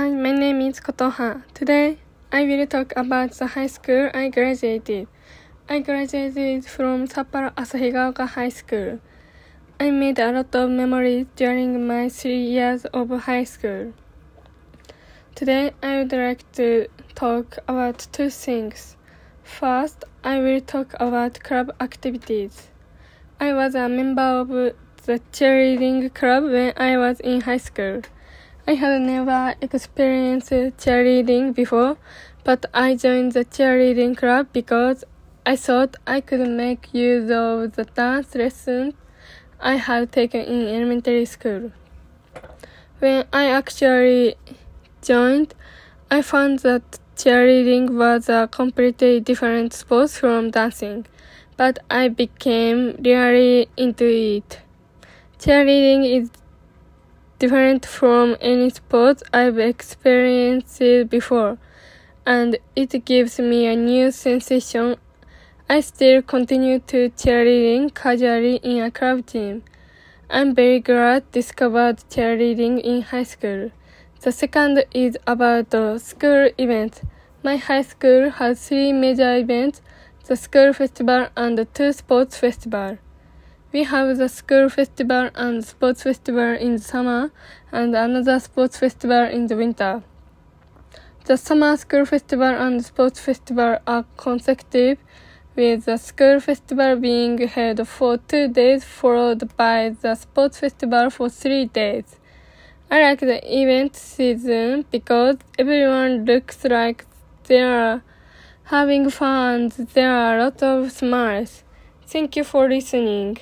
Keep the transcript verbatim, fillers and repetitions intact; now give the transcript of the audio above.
Hi, my name is Kotoha. Today, I will talk about the high school I graduated. I graduated from Sapporo Asahigaoka High School. I made a lot of memories during my three years of high school. Today, I would like to talk about two things. First, I will talk about club activities. I was a member of the cheerleading club when I was in high school. I had never experienced cheerleading before, but I joined the cheerleading club because I thought I could make use of the dance lessons I had taken in elementary school. When I actually joined, I found that cheerleading was a completely different sport from dancing, but I became really into it. Cheerleading is different from any sport I've experienced before, and it gives me a new sensation. I still continue to cheerleading casually in a club team. I'm very glad discovered cheerleading in high school. The second is about the school events. My high school has three major events, the school festival and two sports festivals. We have the school festival and sports festival in the summer and another sports festival in the winter. The summer school festival and sports festival are consecutive, with the school festival being held for two days followed by the sports festival for three days. I like the event season because everyone looks like they are having fun and there are a lot of smiles. Thank you for listening.